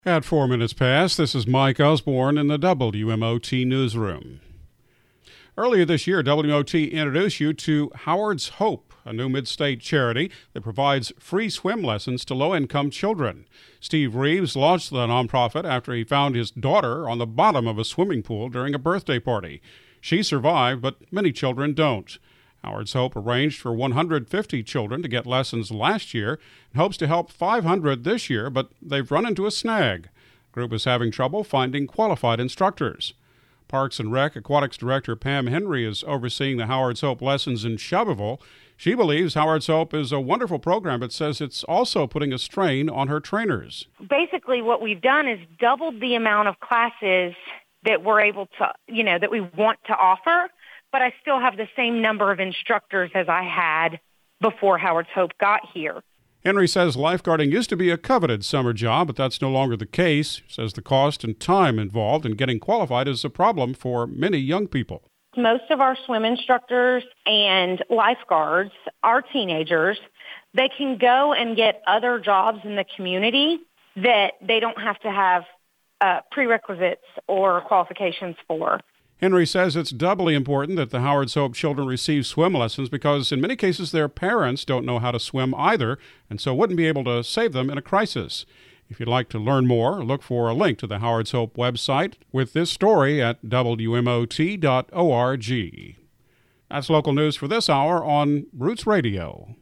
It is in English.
At 4 minutes past, this is Mike Osborne in the WMOT newsroom. Earlier this year, WMOT introduced you to Howard's Hope, a new mid-state charity that provides free swim lessons to low-income children. Steve Reeves launched the nonprofit after he found his daughter on the bottom of a swimming pool during a birthday party. She survived, but many children don't. Howard's Hope arranged for 150 children to get lessons last year and hopes to help 500 this year, but they've run into a snag. The group is having trouble finding qualified instructors. Parks and Rec Aquatics Director Pam Henry is overseeing the Howard's Hope lessons in Shelbyville. She believes Howard's Hope is a wonderful program, but says it's also putting a strain on her trainers. Basically, what we've done is doubled the amount of classes that we're able to, that we want to offer, but I still have the same number of instructors as I had before Howard's Hope got here. Henry says lifeguarding used to be a coveted summer job, but that's no longer the case. She says the cost and time involved in getting qualified is a problem for many young people. Most of our swim instructors and lifeguards are teenagers. They can go and get other jobs in the community that they don't have to have prerequisites or qualifications for. Henry says it's doubly important that the Howard's Hope children receive swim lessons because in many cases their parents don't know how to swim either and so wouldn't be able to save them in a crisis. If you'd like to learn more, look for a link to the Howard's Hope website with this story at WMOT.org. That's local news for this hour on Roots Radio.